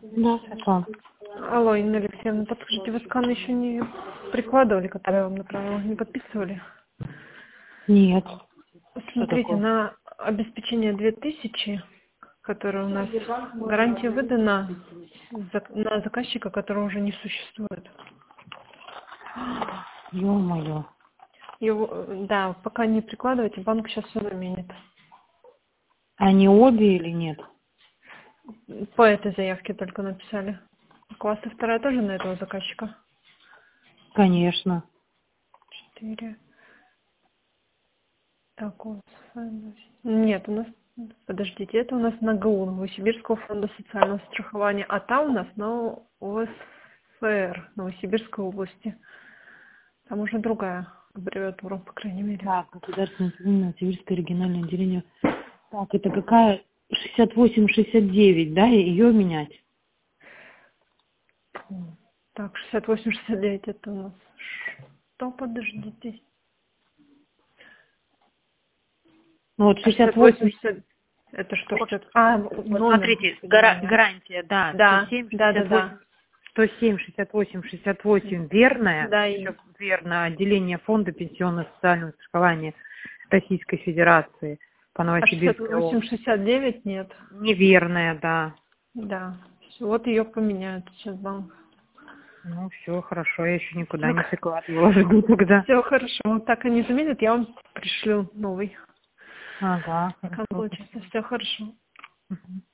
Да, Светлана. Алло, Инна Алексеевна, подскажите, вы сканы еще не прикладывали, которые я вам направила, не подписывали? Нет. Смотрите, на обеспечение 2000, которое у нас гарантия выдана на заказчика, которого уже не существует. Ё-моё. Его, да, пока не прикладывайте, банк сейчас все заменит. Они обе или нет? По этой заявке только написали. Класс и вторая тоже на этого заказчика? Конечно. 4. Так, нет, у нас, подождите, это у нас на ГУ, Новосибирского фонда социального страхования, а там у нас на ОСФР, Новосибирской области. Там уже другая аббревиатура, по крайней мере. Так, государственное Новосибирское региональное отделение. Так, это какая? 68-69, да? Ее менять? Так, 68-69 это у нас что, подождите? Ну вот 68. 68-60, это что, Вот, 60? вот Номер. смотрите, Да, гарантия, да, да, 107, да, 68, 107, 68, 68, верная, да, и все верно, отделение фонда пенсионно-социального страхования Российской Федерации по а Новосибирской области. 68-69 нет. Неверная, да. Да, вот ее поменяют сейчас банк. Ну, все, хорошо, я еще никуда не Так, прикладывала, жду тогда. все хорошо. Так они заменят, я вам пришлю новый. Ага, Как хорошо. получится, все хорошо. Мгм.